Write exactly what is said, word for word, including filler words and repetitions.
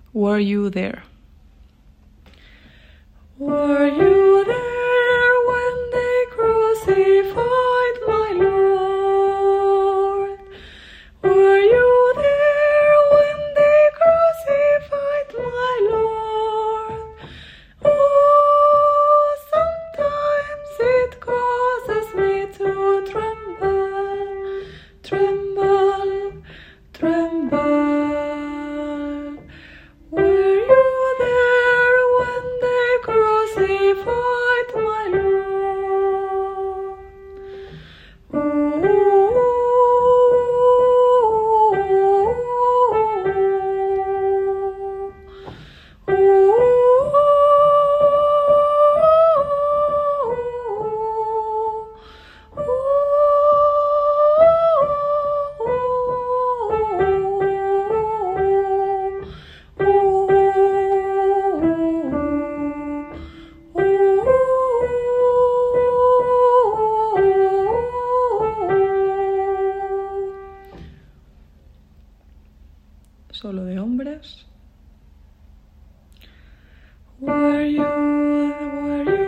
Were you there? Were you there when they crucified my Lord? Were you there when they crucified my Lord? Oh, sometimes it causes me to tremble, tremble, tremble. Were you there when they crucified my Lord? Ooh, ooh, Solo de hombres. Were you, were you